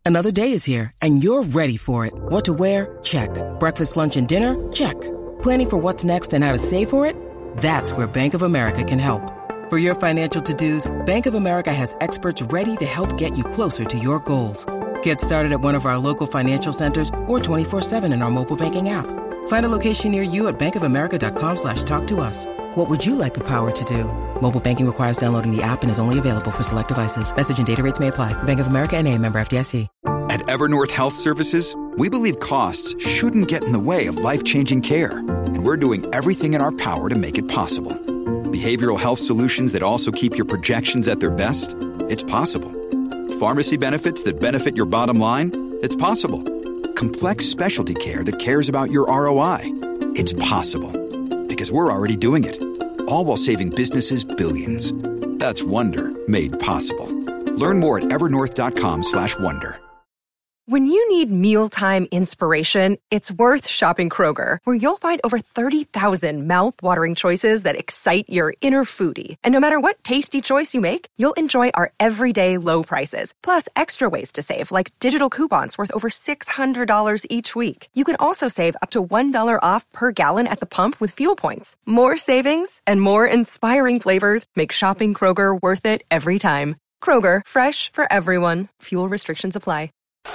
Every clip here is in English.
Another day is here, and you're ready for it. What to wear? Check. Breakfast, lunch, and dinner? Check. Planning for what's next and how to save for it? That's where Bank of America can help. For your financial to-dos, Bank of America has experts ready to help get you closer to your goals. Get started at one of our local financial centers or 24/7 in our mobile banking app. Find a location near you at bankofamerica.com/talktous. What would you like the power to do? Mobile banking requires downloading the app and is only available for select devices. Message and data rates may apply. Bank of America N.A., member FDIC. At Evernorth Health Services, we believe costs shouldn't get in the way of life-changing care, and we're doing everything in our power to make it possible. Behavioral health solutions that also keep your projections at their best? It's possible. Pharmacy benefits that benefit your bottom line? It's possible. Complex specialty care that cares about your ROI? It's possible. Because we're already doing it. All while saving businesses billions. That's Wonder made possible. Learn more at evernorth.com/wonder. When you need mealtime inspiration, it's worth shopping Kroger, where you'll find over 30,000 mouth-watering choices that excite your inner foodie. And no matter what tasty choice you make, you'll enjoy our everyday low prices, plus extra ways to save, like digital coupons worth over $600 each week. You can also save up to $1 off per gallon at the pump with fuel points. More savings and more inspiring flavors make shopping Kroger worth it every time. Kroger, fresh for everyone. Fuel restrictions apply.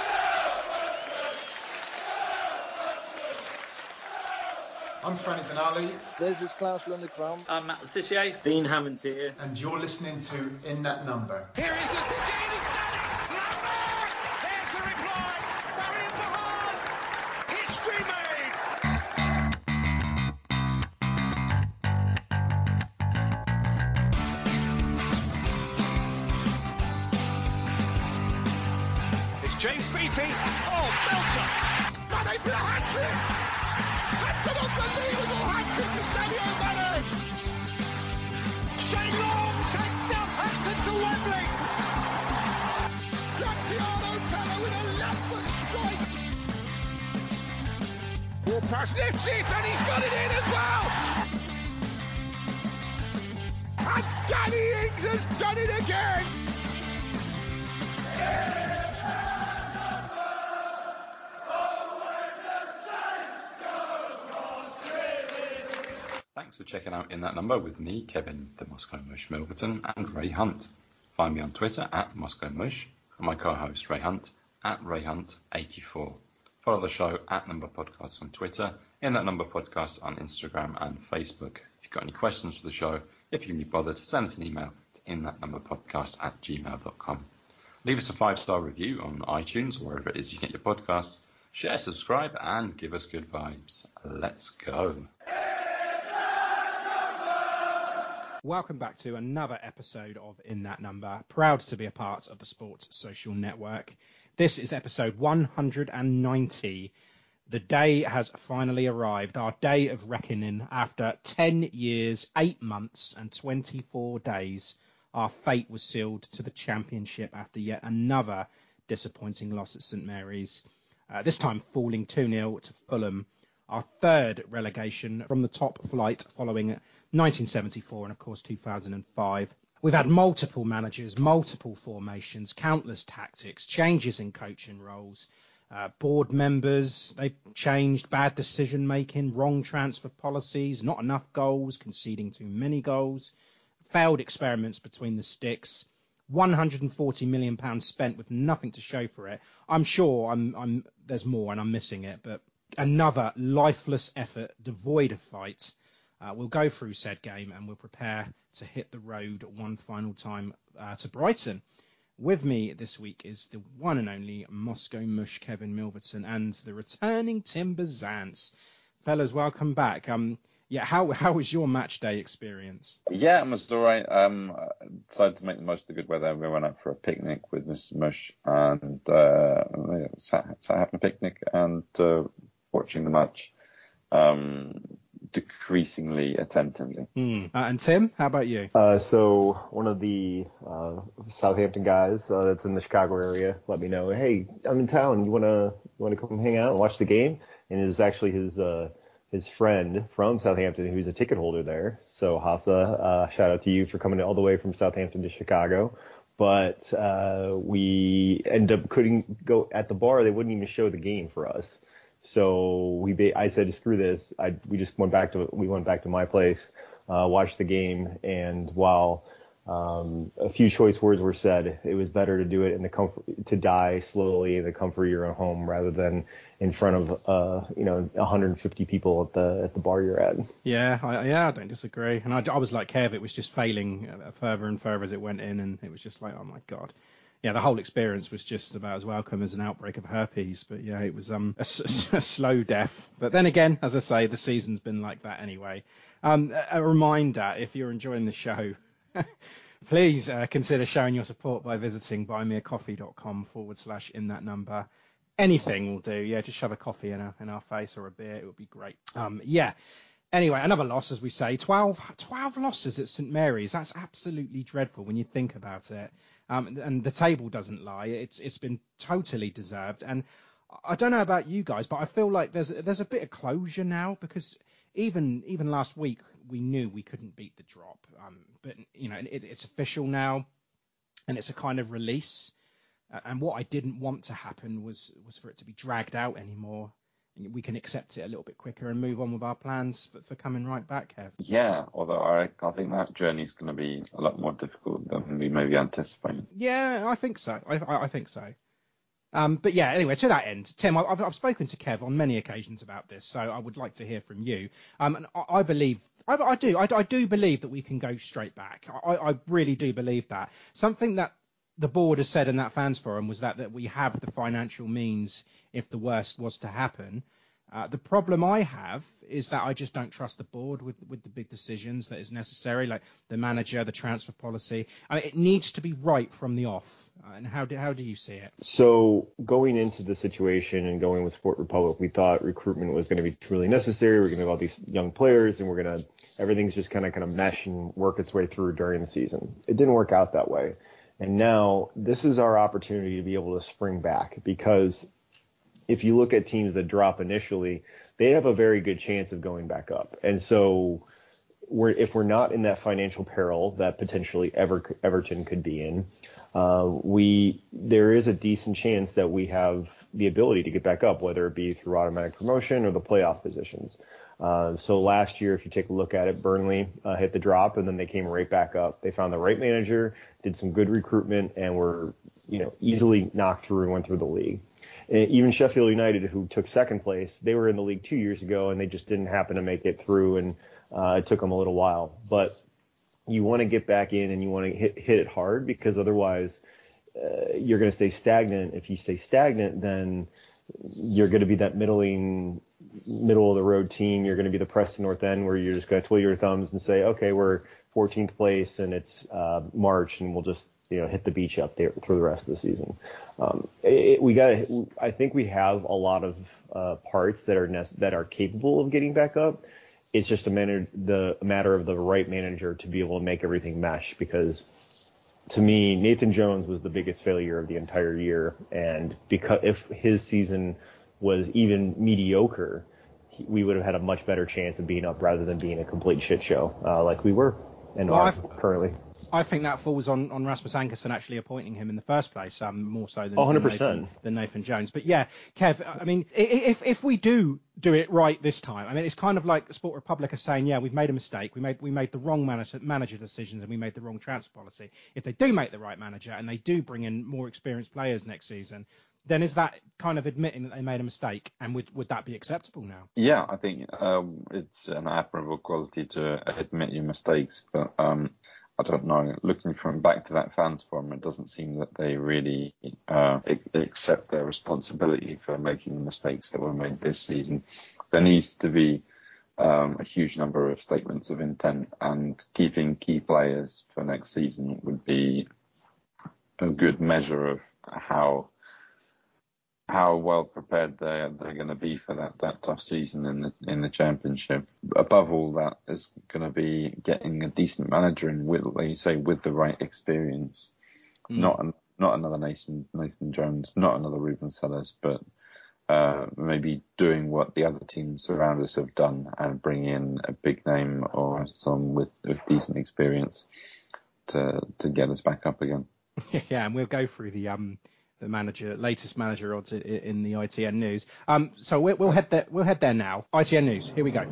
I'm Franny Benali. This is Klaus Lundekvam. I'm Matt Le Tissier. Dean Hammond here. And you're listening to In That Number. Here is Le Tissier and he's done it! Number! There's the reply. Marion Pahars. History made! It's James Beattie. Oh, belter! Mane for a hat-trick! That's an unbelievable hat-trick to Sadio Mane! Shane Long takes Southampton to Wembley! Graziano Pella with a left-foot strike! Ward-Prowse lifts it and he's got it in as well! And Danny Ings has done it again! Thanks for checking out In That Number with me, Kevin, the Moscow Mush Milverton, and Ray Hunt. Find me on Twitter at Moscow Mush, and my co-host Ray Hunt at RayHunt84. Follow the show at Number Podcast on Twitter, In That Number Podcast on Instagram and Facebook. If you've got any questions for the show, if you can be bothered, send us an email to inthatnumberpodcast@gmail.com. Leave us a 5-star review on iTunes or wherever it is you get your podcasts. Share, subscribe, and give us good vibes. Let's go. Welcome back to another episode of In That Number. Proud to be a part of the Sports Social Network. This is episode 190. The day has finally arrived, our day of reckoning. After 10 years, 8 months and 24 days, our fate was sealed to the Championship after yet another disappointing loss at St Mary's. This time falling 2-0 to Fulham. Our third relegation from the top flight following 1974 and, of course, 2005. We've had multiple managers, multiple formations, countless tactics, changes in coaching roles, board members, they've changed, bad decision-making, wrong transfer policies, not enough goals, conceding too many goals, failed experiments between the sticks, £140 million spent with nothing to show for it. I'm sure there's more and I'm missing it, but another lifeless effort devoid of fight. We'll go through said game and we'll prepare to hit the road one final time to Brighton. With me this week is the one and only Moscow Mush Kevin Milverton and the returning Tim Bazance. Fellas, welcome back. How was your match day experience? Yeah, it was all right. I decided to make the most of the good weather. We went out for a picnic with Mrs. Mush and sat having a picnic and watching the match decreasingly attentively. And Tim, how about you? So one of the Southampton guys that's in the Chicago area let me know, hey, I'm in town. You wanna come hang out and watch the game? And it was actually his friend from Southampton who's a ticket holder there. So Hassa, shout out to you for coming all the way from Southampton to Chicago. but we ended up couldn't go at the bar. They wouldn't even show the game for us. So I said, screw this. We went back to my place, watched the game, and while a few choice words were said, it was better to do it in the comfort, to die slowly in the comfort of your own home rather than in front of 150 people at the bar you're at. Yeah, I don't disagree. And I was like Kev, it was just failing further and further as it went in, and it was just like, oh my god. Yeah, the whole experience was just about as welcome as an outbreak of herpes. But yeah, it was a slow death. But then again, as I say, the season's been like that anyway. A reminder, if you're enjoying the show, please consider showing your support by visiting buymeacoffee.com/inthatnumber. Anything will do. Yeah, just shove a coffee in our face or a beer. It would be great. Yeah. Anyway, another loss, as we say, 12 losses at St Mary's. That's absolutely dreadful when you think about it. And the table doesn't lie. It's been totally deserved. And I don't know about you guys, but I feel like there's a bit of closure now, because even last week we knew we couldn't beat the drop. But it's official now, and it's a kind of release. And what I didn't want to happen was for it to be dragged out anymore. We can accept it a little bit quicker and move on with our plans for coming right back, Kev. Yeah, although I think that journey's going to be a lot more difficult than we maybe anticipated. Yeah, I think so. I think so. But yeah, anyway, to that end, Tim, I've spoken to Kev on many occasions about this, so I would like to hear from you. And I do believe that we can go straight back. I really do believe that. Something that the board has said in that fans forum was that we have the financial means if the worst was to happen. The problem I have is that I just don't trust the board with the big decisions that is necessary, like the manager, the transfer policy. I mean, it needs to be right from the off. And how do you see it? So going into the situation and going with Sport Republic, we thought recruitment was going to be truly necessary. We're going to have all these young players, and everything's just kind of mesh and work its way through during the season. It didn't work out that way. And now this is our opportunity to be able to spring back, because if you look at teams that drop initially, they have a very good chance of going back up. And so if we're not in that financial peril that potentially Everton could be in, there is a decent chance that we have the ability to get back up, whether it be through automatic promotion or the playoff positions. So last year, if you take a look at it, Burnley hit the drop, and then they came right back up. They found the right manager, did some good recruitment, and were easily knocked through and went through the league. And even Sheffield United, who took second place, they were in the league 2 years ago, and they just didn't happen to make it through, and it took them a little while. But you want to get back in, and you want to hit it hard, because otherwise you're going to stay stagnant. If you stay stagnant, then you're going to be that middle of the road team. You're going to be the Preston North End, where you're just going to twiddle your thumbs and say, okay, we're 14th place and it's March, and we'll just hit the beach up there through the rest of the season. I think we have a lot of parts that are capable of getting back up. It's just a matter of the right manager to be able to make everything mesh, because to me, Nathan Jones was the biggest failure of the entire year. And because if his season was even mediocre, we would have had a much better chance of being up rather than being a complete shit show like we were and are currently. I think that falls on Rasmus Ankersen actually appointing him in the first place, more so than 100%. than Nathan Jones. But yeah, Kev, I mean, if we do it right this time, I mean, it's kind of like Sport Republic are saying, yeah, we've made a mistake. We made the wrong manager decisions, and we made the wrong transfer policy. If they do make the right manager and they do bring in more experienced players next season, then is that kind of admitting that they made a mistake, and would that be acceptable now? Yeah, I think it's an admirable quality to admit your mistakes, but I don't know. Looking back to that fans forum, it doesn't seem that they really accept their responsibility for making the mistakes that were made this season. There needs to be a huge number of statements of intent, and keeping key players for next season would be a good measure of how well prepared they're going to be for that tough season in the Championship. Above all, that is going to be getting a decent manager in with, like you say, with the right experience. Not another Nathan Jones, not another Ruben Sellers, but maybe doing what the other teams around us have done and bring in a big name or someone with decent experience to get us back up again. Yeah, and we'll go through the latest manager odds in the ITN news. So we'll head there. We'll head there now. ITN news. Here we go.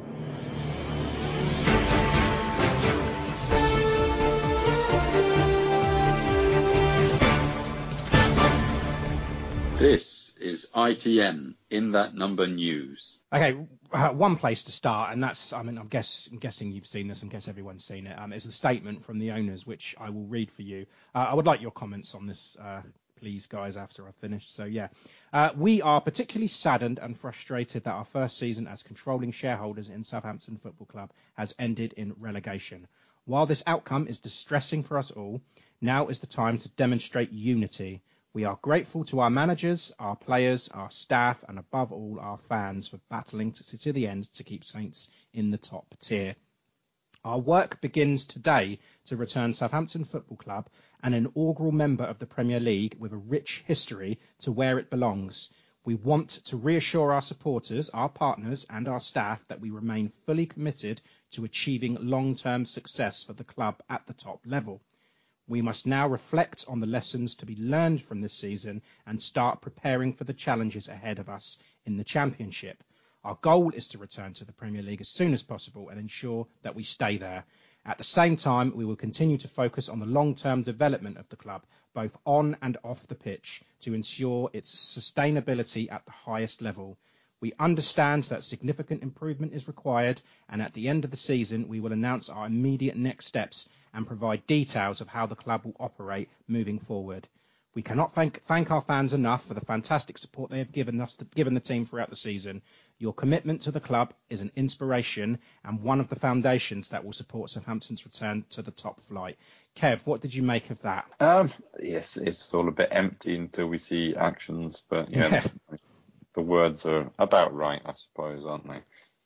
This is ITN in that number news. Okay, one place to start, and that's, I'm guessing you've seen this, and guess everyone's seen it. It's a statement from the owners, which I will read for you. I would like your comments on this, please, guys, after I've finished. So, yeah. We are particularly saddened and frustrated that our first season as controlling shareholders in Southampton Football Club has ended in relegation. While this outcome is distressing for us all, now is the time to demonstrate unity. We are grateful to our managers, our players, our staff, and above all, our fans for battling to the end to keep Saints in the top tier. Our work begins today to return Southampton Football Club, an inaugural member of the Premier League with a rich history, to where it belongs. We want to reassure our supporters, our partners, and our staff that we remain fully committed to achieving long-term success for the club at the top level. We must now reflect on the lessons to be learned from this season and start preparing for the challenges ahead of us in the Championship. Our goal is to return to the Premier League as soon as possible and ensure that we stay there. At the same time, we will continue to focus on the long-term development of the club, both on and off the pitch, to ensure its sustainability at the highest level. We understand that significant improvement is required, and at the end of the season, we will announce our immediate next steps and provide details of how the club will operate moving forward. We cannot thank our fans enough for the fantastic support they have given the team throughout the season. Your commitment to the club is an inspiration and one of the foundations that will support Southampton's return to the top flight. Kev, what did you make of that? Yes, it's all a bit empty until we see actions, but yeah. The words are about right, I suppose, aren't they?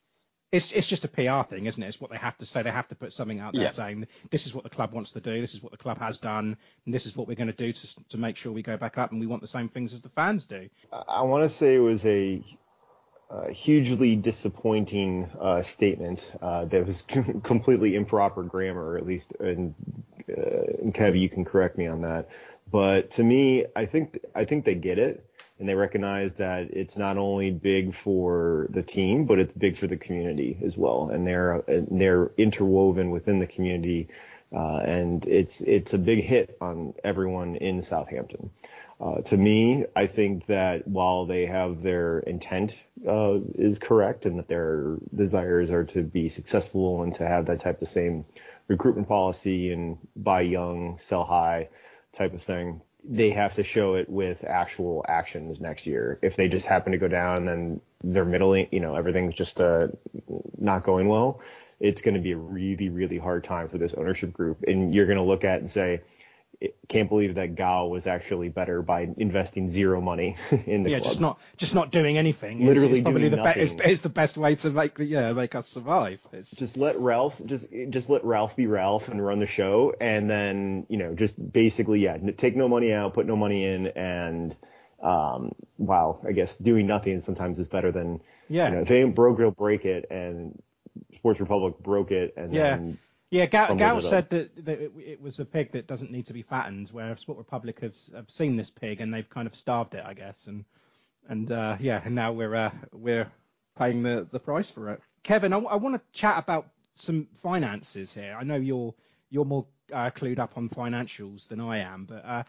It's just a PR thing, isn't it? It's what they have to say. They have to put something out there saying this is what the club wants to do, this is what the club has done, and this is what we're going to do to make sure we go back up, and we want the same things as the fans do. I want to say it was a hugely disappointing statement that was completely improper grammar, or at least, and Kev, you can correct me on that. But to me, I think they get it. And they recognize that it's not only big for the team, but it's big for the community as well. And they're interwoven within the community, and it's a big hit on everyone in Southampton. To me, I think that while they have their intent is correct, and that their desires are to be successful and to have that type of same recruitment policy and buy young, sell high type of thing, they have to show it with actual actions next year. If they just happen to go down and they're middling, everything's just not going well, it's going to be a really, really hard time for this ownership group. And you're going to look at it and say, can't believe that Gao was actually better by investing zero money in the club. just not doing anything. Literally it's probably doing nothing. It's the best way to make us survive. Just let Ralph be Ralph and run the show, and then just basically take no money out, put no money in, and I guess doing nothing sometimes is better than if they ain't broke, they'll break it, and Sports Republic broke it, and then. Yeah, Gal said that it was a pig that doesn't need to be fattened, where Sport Republic have seen this pig and they've kind of starved it, I guess, and now we're paying the price for it. Kevin, I want to chat about some finances here. I know you're more clued up on financials than I am, but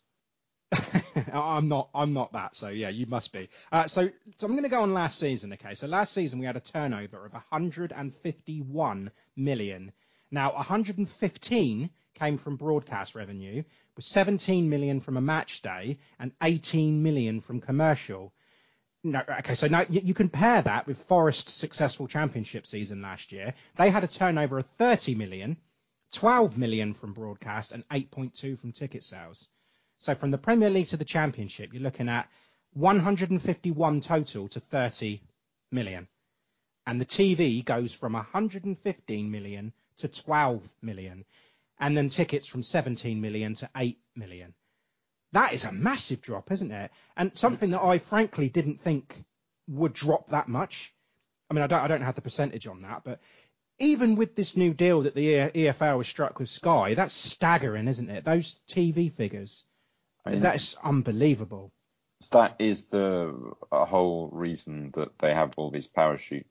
I'm not that. So yeah, you must be. So I'm going to go on last season. Okay, so last season we had a turnover of 151 million. Now, 115 came from broadcast revenue, with 17 million from a match day and 18 million from commercial. No, okay, so now you compare that with Forest's successful championship season last year. They had a turnover of 30 million, 12 million from broadcast and 8.2 from ticket sales. So from the Premier League to the Championship, you're looking at 151 total to 30 million. And the TV goes from 115 million to 12 million, and then tickets from 17 million to 8 million. That is a massive drop, isn't it? And something that I frankly didn't think would drop that much. I mean, I don't have the percentage on that, but even with this new deal that the EFL has struck with Sky, that's staggering, isn't it? Those TV figures, that's unbelievable. That is the whole reason that they have all these parachute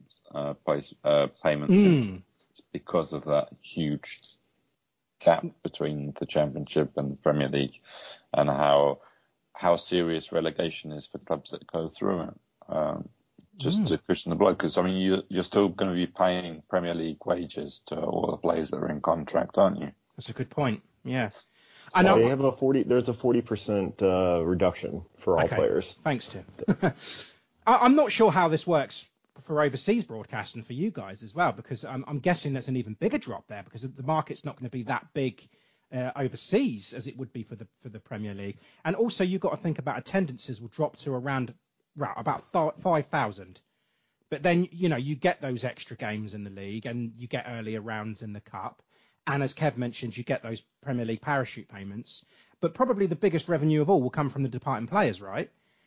payments. It's because of that huge gap between the Championship and the Premier League, and how serious relegation is for clubs that go through it. Just to cushion the blow, because I mean you're still going to be paying Premier League wages to all the players that are in contract, aren't you? That's a good point. Yeah. So they have there's a 40% reduction for all players. Thanks, Tim. I'm not sure how this works for overseas broadcasting for you guys as well, because I'm guessing there's an even bigger drop there because the market's not going to be that big overseas as it would be for the Premier League. And also you've got to think about attendances will drop to around about 5,000. But then, you get those extra games in the league and you get earlier rounds in the cup. And as Kev mentioned, you get those Premier League parachute payments. But probably the biggest revenue of all will come from the departing players, right?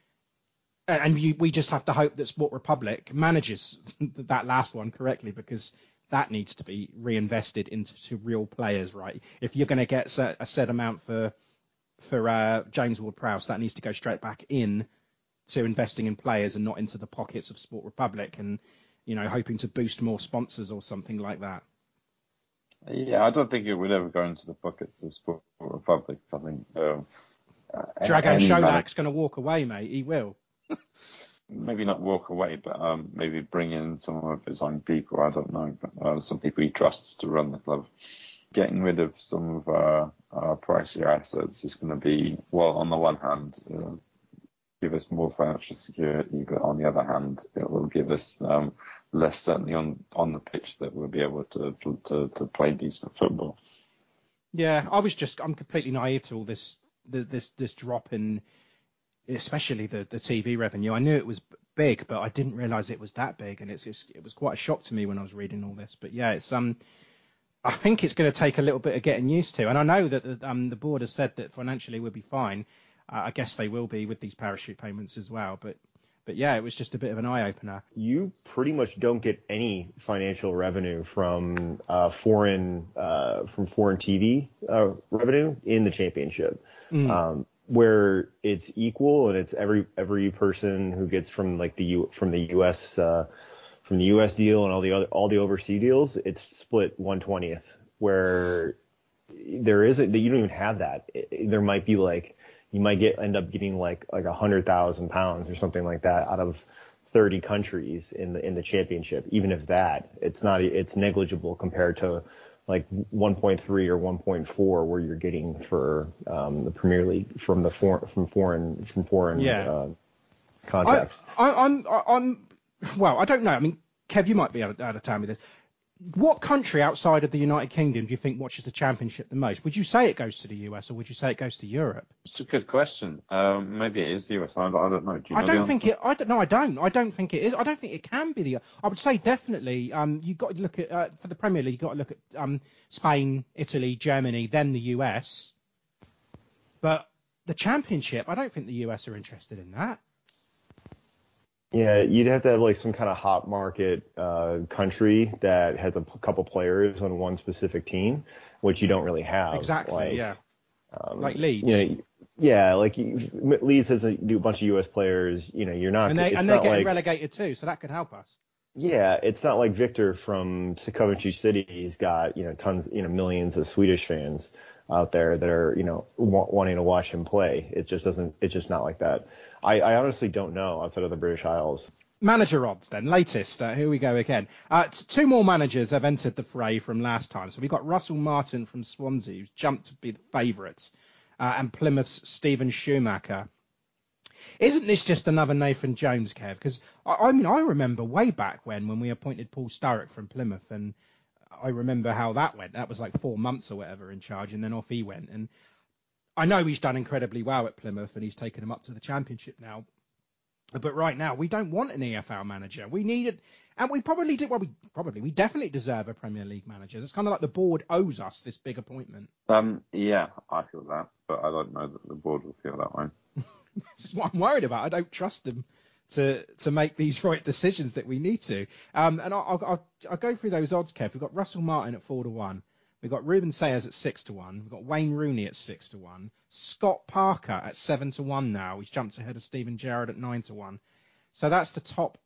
And we just have to hope that Sport Republic manages that last one correctly, because that needs to be reinvested into real players, right? If you're going to get a set amount for James Ward-Prowse, that needs to go straight back in to investing in players and not into the pockets of Sport Republic and, hoping to boost more sponsors or something like that. Yeah, I don't think it would ever go into the pockets of Sport Republic. I think Dragan Šolak's going to walk away, mate. He will. Maybe not walk away, but maybe bring in some of his own people. I don't know, but some people he trusts to run the club. Getting rid of some of our pricier assets is going to be, well, on the one hand, give us more financial security, but on the other hand, it will give us less certainly on the pitch that we'll be able to play decent football. Yeah, I'm completely naive to all this drop in, especially the TV revenue. I knew it was big, but I didn't realise it was that big, and it was quite a shock to me when I was reading all this. But yeah, it's I think it's going to take a little bit of getting used to, and I know that the board has said that financially we'll be fine. I guess they will be with these parachute payments as well, but yeah, it was just a bit of an eye-opener. You pretty much don't get any financial revenue from foreign TV revenue in the Championship, where it's equal, and it's every person who gets from like the US deal and all the overseas deals, it's split 1/20th, where there isn't that you don't even have that. There might be like. You might end up getting like £100,000 or something like that out of 30 countries in the Championship. Even if that, it's negligible compared to like 1.3 or 1.4 where you're getting for the Premier League from foreign contracts. Well, I don't know. I mean, Kev, you might be able to tell me this. What country outside of the United Kingdom do you think watches the Championship the most? Would you say it goes to the US, or would you say it goes to Europe? It's a good question. Maybe it is the US. I don't know. Do you know I don't think it. I don't think it is. I don't think it can be the. I would say definitely. You've got to look at for the Premier League. You've got to look at Spain, Italy, Germany, then the US. But the Championship, I don't think the US are interested in that. Yeah, you'd have to have like some kind of hot market country that has a couple players on one specific team, which you don't really have. Exactly. Like Leeds. Like Leeds has a bunch of US players. You're not. And they're getting relegated too, so that could help us. Yeah, it's not like Victor from Coventry City. He's got tons, millions of Swedish fans out there that are wanting to watch him play. It's just not like that. I honestly don't know outside of the British Isles. Manager odds then, latest. Here we go again. Two more managers have entered the fray from last time. So we've got Russell Martin from Swansea, who's jumped to be the favourite, and Plymouth's Stephen Schumacher. Isn't this just another Nathan Jones, Kev? Because I remember way back when we appointed Paul Sturrock from Plymouth, and I remember how that went. That was like 4 months or whatever in charge, and then off he went. And I know he's done incredibly well at Plymouth, and he's taken him up to the Championship now. But right now, we don't want an EFL manager. We need it, and we probably do. Well, we definitely deserve a Premier League manager. It's kind of like the board owes us this big appointment. Yeah, I feel that, but I don't know that the board will feel that way. This is what I'm worried about. I don't trust them to make these right decisions that we need to. And I'll go through those odds, Kev. We've got Russell Martin at 4-1. We've got Ruben Sayers at 6-1. We've got Wayne Rooney at 6-1. Scott Parker at 7-1 now. He's jumped ahead of Steven Gerrard at 9-1. So that's the top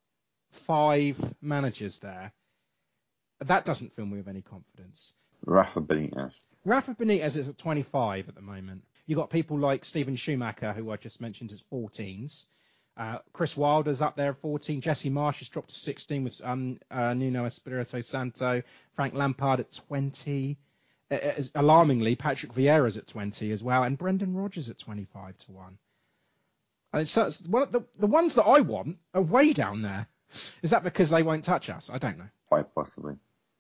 5 managers there. That doesn't fill me with any confidence. Rafa Benitez is at 25 at the moment. You've got people like Steven Schumacher, who I just mentioned, as 14s. Chris Wilder's up there at 14. Jesse Marsh has dropped to 16 with Nuno Espirito Santo. Frank Lampard at 20. Alarmingly, Patrick Vieira's at 20 as well. And Brendan Rodgers at 25-1. And so the ones that I want are way down there. Is that because they won't touch us? I don't know. Quite possibly.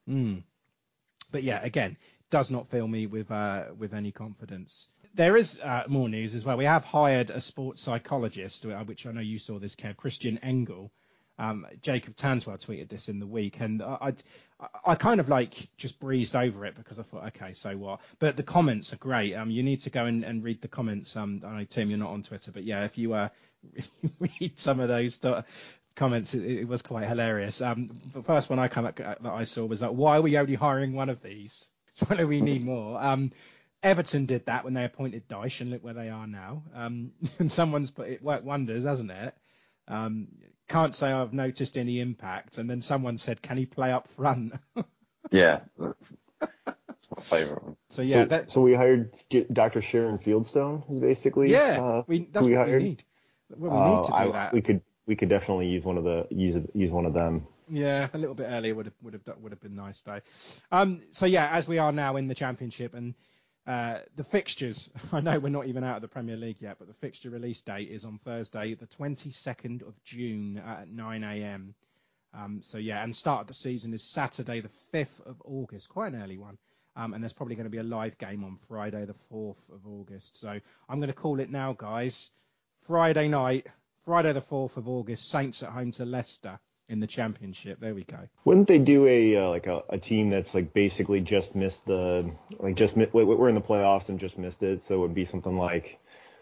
But yeah, again, does not fill me with any confidence. There is more news as well. We have hired a sports psychologist, which I know you saw this, Kev, Christian Engel. Jacob Tanswell tweeted this in the week, and I kind of just breezed over it because I thought, okay, so what? But the comments are great. You need to go and read the comments. I know, Tim, you're not on Twitter, but yeah, if you read some of those comments, it was quite hilarious. The first one that I saw was like, why are we only hiring one of these? Why do we need more? Everton did that when they appointed Dyche, and look where they are now. And someone's put it worked wonders, hasn't it? Can't say I've noticed any impact. And then someone said, can he play up front? Yeah, that's my favourite one. So yeah, so we hired Dr. Sharon Fieldstone, basically. Yeah, that's what we need. We need to do that. We could definitely use one of them. Yeah, a little bit earlier would have been nice though. So yeah, as we are now in the Championship and the fixtures, I know we're not even out of the Premier League yet, but the fixture release date is on Thursday, the 22nd of June at 9 a.m. So yeah, and start of the season is Saturday, the 5th of August, quite an early one. And there's probably going to be a live game on Friday, the 4th of August. So I'm going to call it now, guys. Friday night, Friday the 4th of August, Saints at home to Leicester in the Championship. There we go. Wouldn't they do a team that's basically just missed we're in the playoffs and just missed it, so it would be something like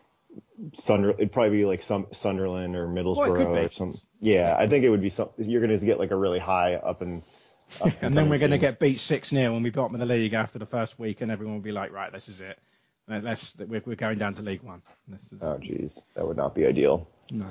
it'd probably be Sunderland or Middlesbrough or something. Yeah, I think it would be something. You're going to get a really high up and then we're going to get beat 6-0 when we bottom of the league after the first week, and everyone will be like, right, this is it. We're going down to League One. Oh, geez, that would not be ideal. No.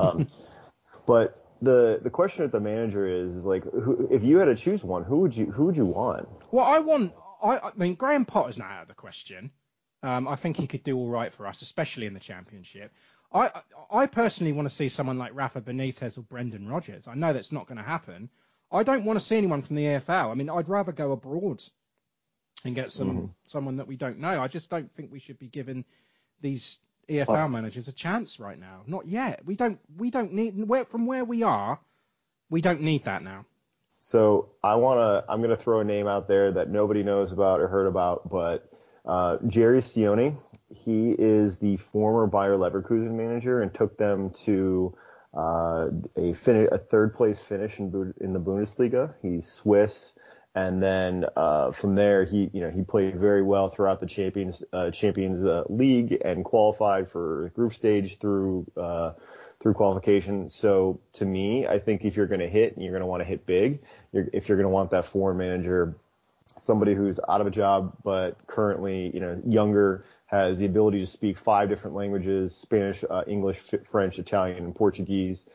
But the question at the manager is if you had to choose one, who would you want? Well, I mean, Graham Potter's not out of the question. I think he could do all right for us, especially in the Championship. I personally want to see someone like Rafa Benitez or Brendan Rodgers. I know that's not going to happen. I don't want to see anyone from the EFL. I mean, I'd rather go abroad and get someone that we don't know. I just don't think we should be giving these EFL managers a chance right now. Not yet. We don't need from where we are. We don't need that now. So I'm going to throw a name out there that nobody knows about or heard about, but Jerry Sione. He is the former Bayer Leverkusen manager and took them to a third place finish in the Bundesliga. He's Swiss. And then from there, he played very well throughout the Champions League and qualified for the group stage through qualification. So to me, I think if you're going to hit, you're going to want to hit big. If you're going to want that foreign manager, somebody who's out of a job but currently younger, has the ability to speak 5 different languages: Spanish, English, French, Italian, and Portuguese.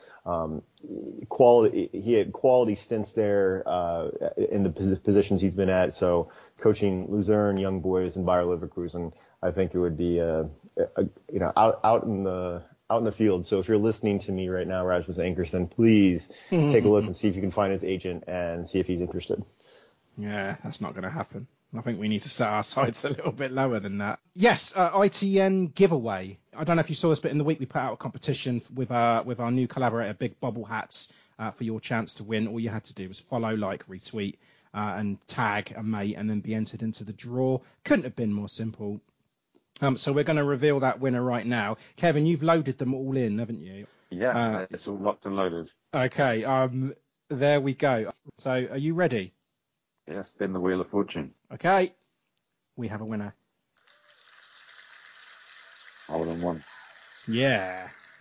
He had quality stints there in the positions he's been at. So coaching Luzern, young boys, and Bayer Leverkusen, I think it would be out in the field. So if you're listening to me right now, Rasmus Ankerson, please take a look and see if you can find his agent and see if he's interested. Yeah, that's not going to happen. I think we need to set our sights a little bit lower than that. Yes, ITN giveaway. I don't know if you saw this, but in the week we put out a competition with our new collaborator, Big Bobble Hats, for your chance to win. All you had to do was follow, retweet, and tag a mate, and then be entered into the draw. Couldn't have been more simple. So we're going to reveal that winner right now. Kevin, you've loaded them all in, haven't you? Yeah, it's all locked and loaded. Okay, there we go. So are you ready? Yeah, spin the Wheel of Fortune. Okay, we have a winner. Hole in one. Yeah,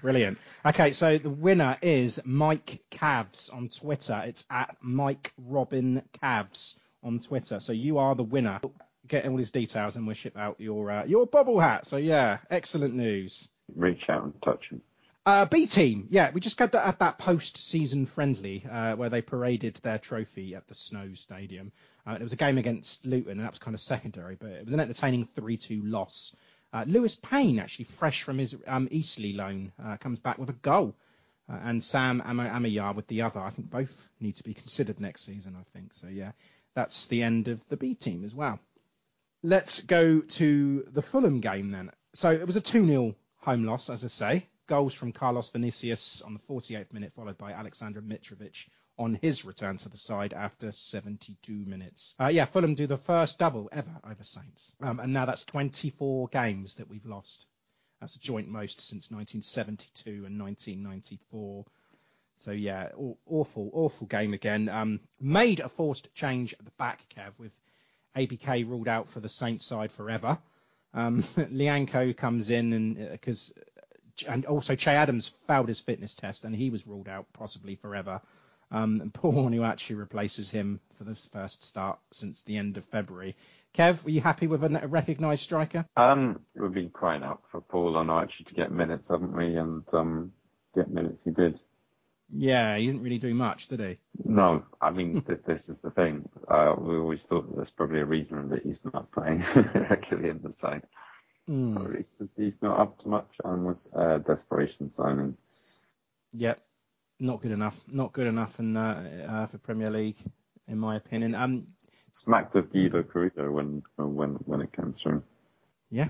Brilliant. Okay, so the winner is Mike Cavs on Twitter. It's at Mike Robin Cavs on Twitter. So you are the winner. Get all his details and we'll ship out your bobble hat. So yeah, excellent news. Reach out and touch him. B team, yeah, we just got that at that post-season friendly where they paraded their trophy at the Snow Stadium. It was a game against Luton, and that was kind of secondary, but it was an entertaining 3-2 loss. Lewis Payne, actually fresh from his Eastleigh loan, comes back with a goal, and Sam Amayar with the other. I think both need to be considered next season, I think. So yeah, that's the end of the B team as well. Let's go to the Fulham game then. So it was a 2-0 home loss, as I say. Goals from Carlos Vinicius on the 48th minute, followed by Alexander Mitrovic on his return to the side after 72 minutes. Fulham do the first double ever over Saints. And now that's 24 games that we've lost. That's a joint most since 1972 and 1994. So, yeah, awful game again. Made a forced change at the back, Kev, with ABK ruled out for the Saints side forever. Lianco comes in and also Che Adams failed his fitness test and he was ruled out possibly forever. And Paul Onuachu replaces him for the first start since the end of February. Kev, were you happy with a recognised striker? We've been crying out for Paul Onuachu to get minutes, haven't we? And get minutes he did. Yeah, he didn't really do much, did he? No, I mean, this is the thing. We always thought that there's probably a reason that he's not playing regularly in the side. Probably because he's not up to much and was desperation signing. Yep, not good enough. Not good enough for Premier League, in my opinion. Smacked of Guido Carrillo when it came through. Yeah,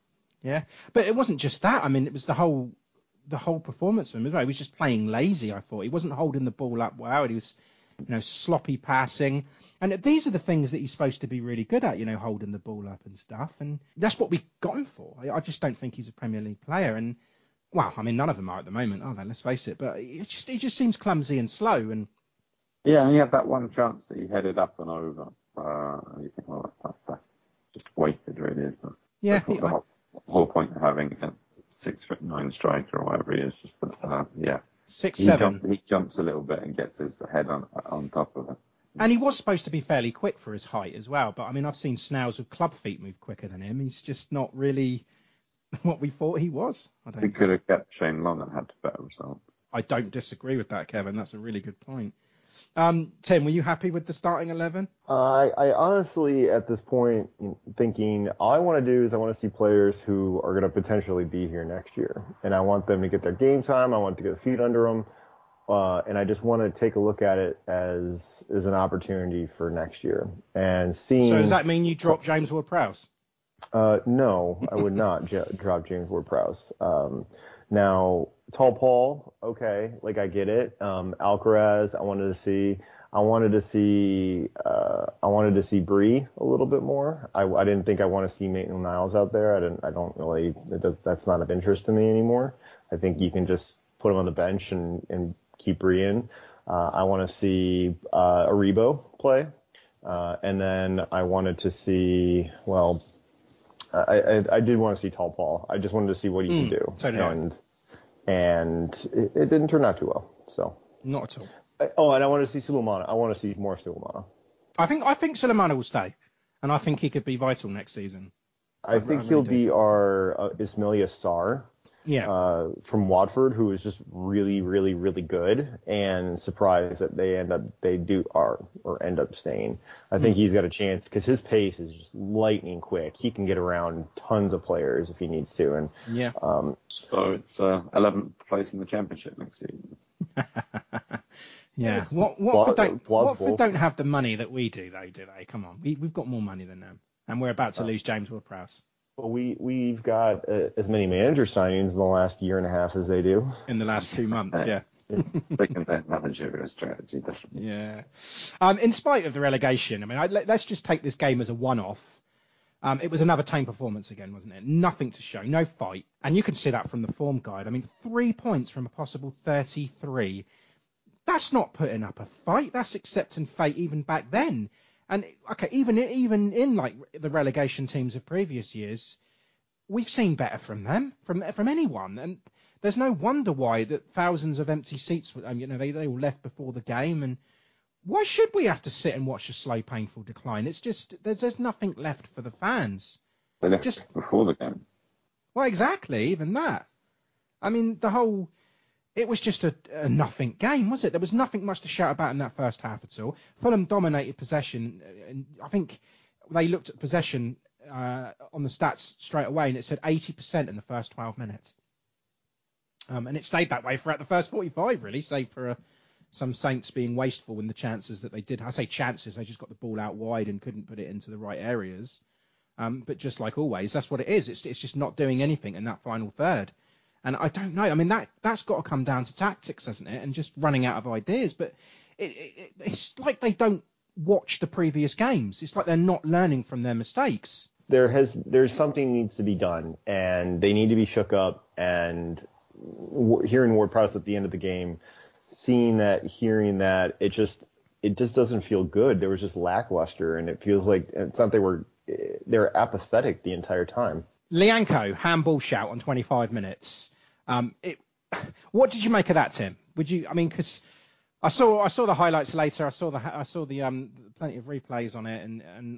but it wasn't just that. I mean, it was the whole performance of him as well. He was just playing lazy. I thought he wasn't holding the ball up well. He was, sloppy passing. And these are the things that he's supposed to be really good at, holding the ball up and stuff. And that's what we got him for. I just don't think he's a Premier League player. And, well, I mean, none of them are at the moment, are they? Let's face it. But he just seems clumsy and slow. And yeah, he had that one chance that he headed up and over. And you think, well, that's just wasted, really, isn't it? Yeah. The whole point of having a 6'9" striker or whatever he is that, 6'7". He jumps a little bit and gets his head on top of it. And he was supposed to be fairly quick for his height as well. But, I mean, I've seen Snow's with club feet move quicker than him. He's just not really what we thought he was. We could have kept Shane Long and had better results. I don't disagree with that, Kevin. That's a really good point. Tim, were you happy with the starting 11? I honestly, at this point, thinking all I want to do is I want to see players who are going to potentially be here next year. And I want them to get their game time. I want to get their feet under them. And I just want to take a look at it as an opportunity for next year. And seeing. So does that mean you drop James Ward-Prowse? No, I would not drop James Ward-Prowse. Now, Tall Paul, okay, I get it. Alcaraz, I wanted to see Bree a little bit more. I didn't think I want to see Maitland-Niles out there. That's not of interest to me anymore. I think you can just put him on the bench and keep Bree in. I want to see Aribo play. And then I wanted to see, I did want to see Tall Paul. I just wanted to see what he can do. And it didn't turn out too well. So not at all. And I want to see Sulemana. I want to see more Sulemana. I think Sulemana will stay, and I think he could be vital next season. I think he'll be our Ismaila Sarr. Yeah. From Watford, who is just really, really, really good, and surprised that they end up staying. I think he's got a chance because his pace is just lightning quick. He can get around tons of players if he needs to. And so it's 11th place in the Championship next season. Yeah. Watford don't have the money that we do, though, do they? Come on, we've got more money than them, and we're about to lose James Ward-Prowse. Well, we've got as many manager signings in the last year and a half as they do. In the last 2 months, yeah. They can managerial strategy, definitely. Yeah. In spite of the relegation, I mean, let's just take this game as a one-off. It was another tame performance again, wasn't it? Nothing to show, no fight. And you can see that from the form guide. I mean, 3 points from a possible 33. That's not putting up a fight. That's accepting fate even back then. And okay, even in the relegation teams of previous years, we've seen better from them, from anyone. And there's no wonder why that thousands of empty seats, they all left before the game. And why should we have to sit and watch a slow, painful decline? It's just, there's nothing left for the fans. They left just before the game. Well, exactly, even that. I mean, it was just a nothing game, was it? There was nothing much to shout about in that first half at all. Fulham dominated possession, and I think they looked at possession on the stats straight away, and it said 80% in the first 12 minutes. And it stayed that way throughout the first 45, really, save for some Saints being wasteful in the chances that they did. I say chances, they just got the ball out wide and couldn't put it into the right areas. But just like always, that's what it is. It's just not doing anything in that final third. And I don't know. I mean, that's got to come down to tactics, hasn't it? And just running out of ideas. But it's like they don't watch the previous games. It's like they're not learning from their mistakes. There's something needs to be done, and they need to be shook up. And hearing Ward-Prowse at the end of the game, seeing that, hearing that, it just doesn't feel good. There was just lackluster, and it feels like it's not they're apathetic the entire time. Lianco, handball shout on 25 minutes. What did you make of that, Tim? Because I saw the highlights later. I saw the plenty of replays on it, and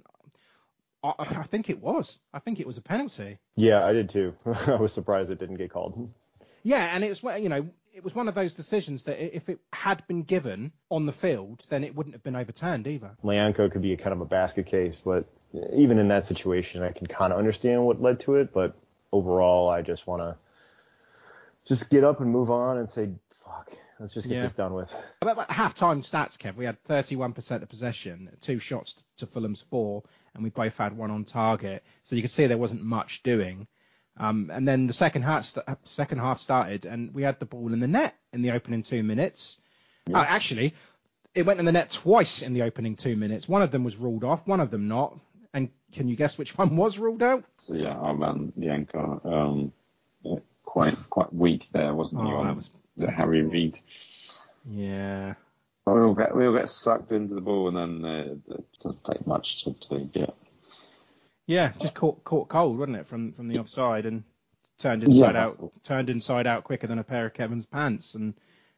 I think it was a penalty. Yeah, I did too. I was surprised it didn't get called. Yeah, and it was one of those decisions that if it had been given on the field, then it wouldn't have been overturned either. Lianco could be a kind of a basket case, but even in that situation, I can kind of understand what led to it. But overall, I just want to just get up and move on and say, fuck, let's just get this done with. About half-time stats, Kev, we had 31% of possession, 2 shots to Fulham's 4, and we both had 1 on target. So you could see there wasn't much doing. And then the second half started, and we had the ball in the net in the opening 2 minutes. Yeah. Actually, it went in the net twice in the opening 2 minutes. One of them was ruled off, one of them not. And can you guess which one was ruled out? So yeah, our man Lianco, quite weak there, wasn't he? Was it Harry Reid? Yeah. We all get sucked into the ball, and then it doesn't take much to get. Yeah, just caught cold, wasn't it, from the offside, and turned inside out quicker than a pair of Kevin's pants. And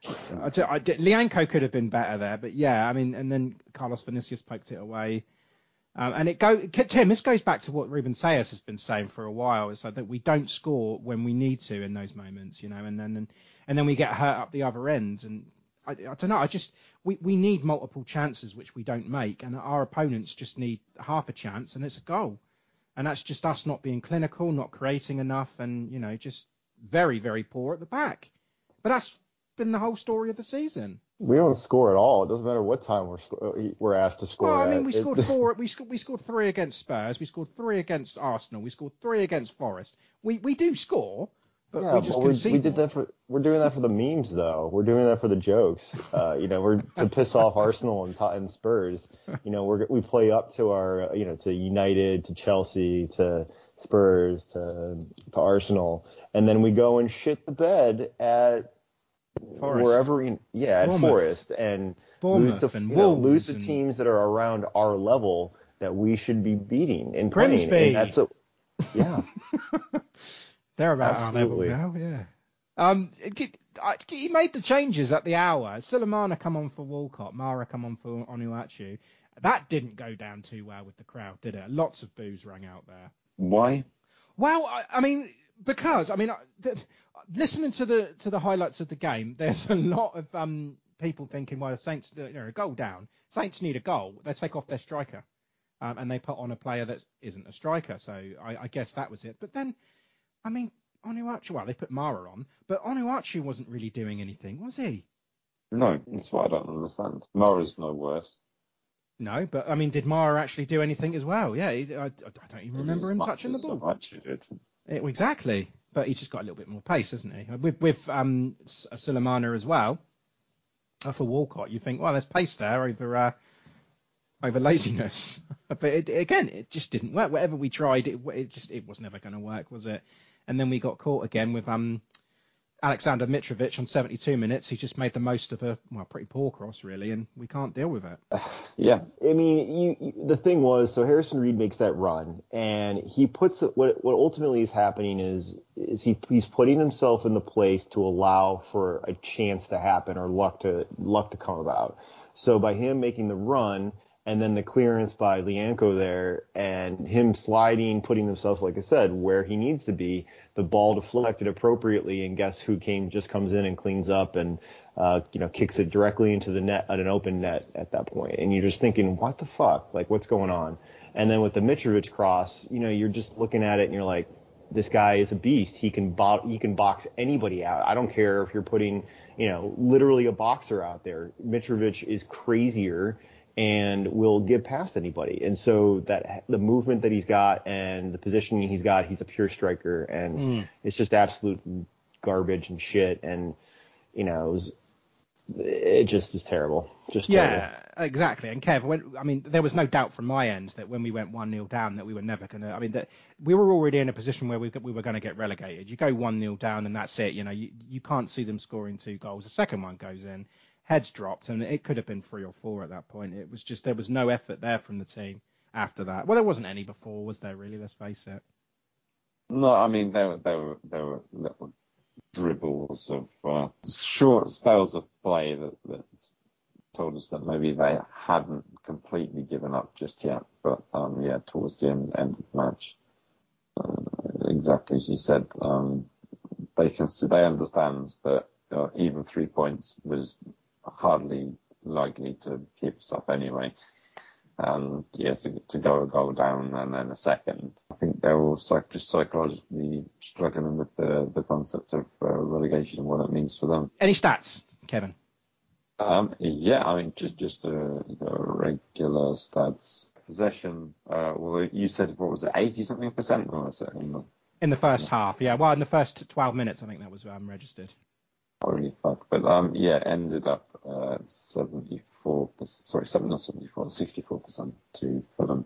Lianco could have been better there, but yeah, I mean, and then Carlos Vinicius poked it away. Tim, this goes back to what Ruben Sayers has been saying for a while. It's like that we don't score when we need to in those moments, and then we get hurt up the other end. And I don't know. We need multiple chances, which we don't make, and our opponents just need half a chance, and it's a goal. And that's just us not being clinical, not creating enough, and just very, very poor at the back. But that's been the whole story of the season. We don't score at all. It doesn't matter what time we're asked to score. Well, I mean, we scored 4. We scored 3 against Spurs. We scored 3 against Arsenal. We scored 3 against Forest. We do score, but we just concede. We're doing that for the memes, though. We're doing that for the jokes. We're to piss off Arsenal and Spurs. We play up to our, to United, to Chelsea, to Spurs, to Arsenal, and then we go and shit the bed at Forest. Wherever, at Forest, and lose the teams that are around our level that we should be beating and playing. And that's they're about our level now, yeah. He made the changes at the hour. Sulemana come on for Walcott, Mara come on for Onuachu. That didn't go down too well with the crowd, did it? Lots of boos rang out there. Why? Well, because listening to the highlights of the game, there's a lot of people thinking, well, Saints a goal down. Saints need a goal. They take off their striker, and they put on a player that isn't a striker. So I guess that was it. But then, Onuachu, well, they put Mara on, but Onuachu wasn't really doing anything, was he? No, that's what I don't understand. Mara's no worse. No, but did Mara actually do anything as well? Yeah, I don't even remember him touching the ball. Exactly, but he's just got a little bit more pace, hasn't he? With Sulemana as well. For Walcott, you think, well, there's pace there over laziness, but it just didn't work. Whatever we tried, it was never going to work, was it? And then we got caught again with Alexander Mitrovic on 72 minutes, he just made the most of a pretty poor cross, really, and we can't deal with it. Yeah. I mean, the thing was, so Harrison Reed makes that run, and he puts what ultimately is happening is he's putting himself in the place to allow for a chance to happen or luck to come about. So by him making the run, and then the clearance by Lianco there, and him sliding, putting himself, like I said, where he needs to be, the ball deflected appropriately, and guess who just comes in and cleans up and kicks it directly into the net at an open net at that point. And you're just thinking, what the fuck? Like, what's going on? And then with the Mitrovic cross, you're just looking at it and you're like, this guy is a beast. He can box anybody out. I don't care if you're putting, literally a boxer out there. Mitrovic is crazier and will get past anybody. And so that the movement that he's got and the positioning he's got, he's a pure striker, and it's just absolute garbage and shit. And, it just is terrible. Just yeah, terrible. Exactly. And Kev, there was no doubt from my end that when we went 1-0 down that we were never going to, that we were already in a position where we were going to get relegated. You go 1-0 down and that's it. You can't see them scoring 2 goals. The second one goes in. Heads dropped, and it could have been 3 or 4 at that point. It was just there was no effort there from the team after that. Well, there wasn't any before, was there? Really, let's face it. No, there were little dribbles of short spells of play that told us that maybe they hadn't completely given up just yet. But towards the end of the match, exactly as you said, they understand that even 3 points was hardly likely to keep us up anyway. And to go a goal down and then a second, I think they were just psychologically struggling with the concept of relegation and what it means for them. Any stats, Kevin? Just regular stats. Possession. You said, what was it, 80-something%? Or was it in the first half? Yeah. Well, in the first 12 minutes, I think that was registered. Holy fuck. But ended up 64% to Fulham,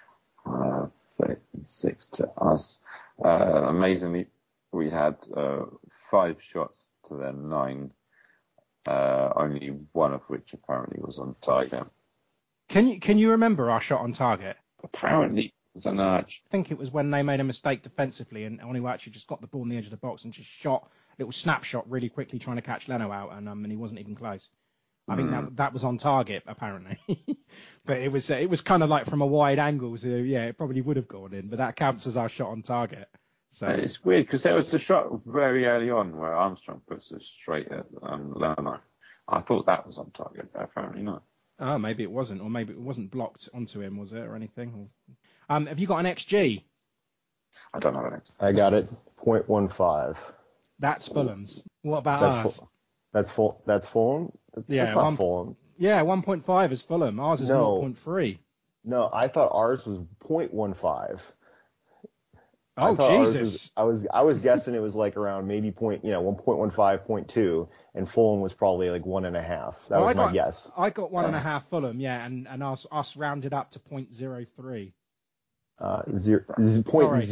36 to us. Amazingly, we had 5 shots to their 9, only one of which apparently was on target. Can you remember our shot on target? Apparently it was an arch. I think it was when they made a mistake defensively and Onuachu actually just got the ball in the edge of the box and just shot a little snapshot really quickly trying to catch Leno out, and he wasn't even close. I think that was on target apparently. But it was kind of like from a wide angle, so it probably would have gone in, but that counts as our shot on target. So it's weird because there was the shot very early on where Armstrong puts it straight at Leno. I thought that was on target, but apparently not. Oh, maybe it wasn't, or maybe it wasn't blocked onto him, was it, or anything? Have you got an XG? I don't have an XG. I got it, 0.15. That's Fulham's. What about ours? That's Fulham? Yeah, that's not Fulham. Yeah, 1.5 is Fulham. Ours is 0.3. No, I thought ours was 0.15. Oh, Jesus. I was guessing it was like around maybe 1.15, 0.2, and Fulham was probably like 1.5. That was my guess. I got 1.5 Fulham, yeah, and us rounded up to 0.03. 0.03.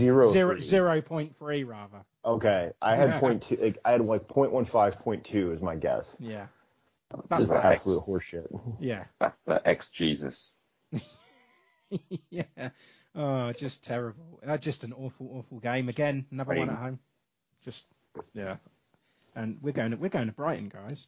0.3 rather. Okay, I had 0.2. I had like 0.15, 0.2 is my guess. Yeah, that's absolute horseshit. Yeah, that's the ex-Jesus. Yeah. Oh, just terrible. Just an awful game again. Another one at home. Just And we're going to Brighton, guys.